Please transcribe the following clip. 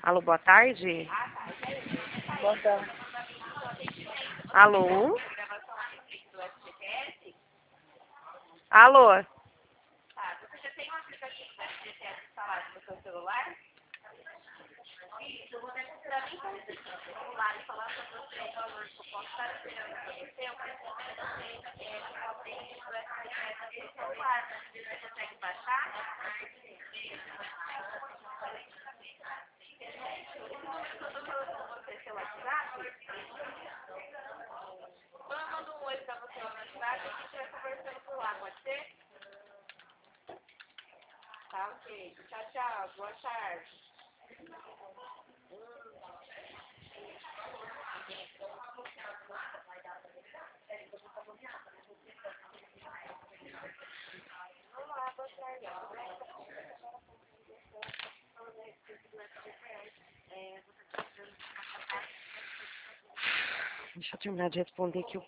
Alô, boa tarde. Boa tarde. Alô? Alô? Você já tem um aplicativo da SBT instalado no seu celular? Isso, eu vou dar para mim o celular e falar para você o valor que eu posso estar esperando para você. Eu preciso que você tenha o SBT no celular. Você consegue baixar? Esse número que eu estou falando com você, seu WhatsApp? Quando eu mando um oi para você no WhatsApp, a gente vai conversando por lá, pode ser? Tá, ok. Tchau, tchau. Boa tarde. Vamos lá, boa tarde. Deixa eu terminar de responder aqui o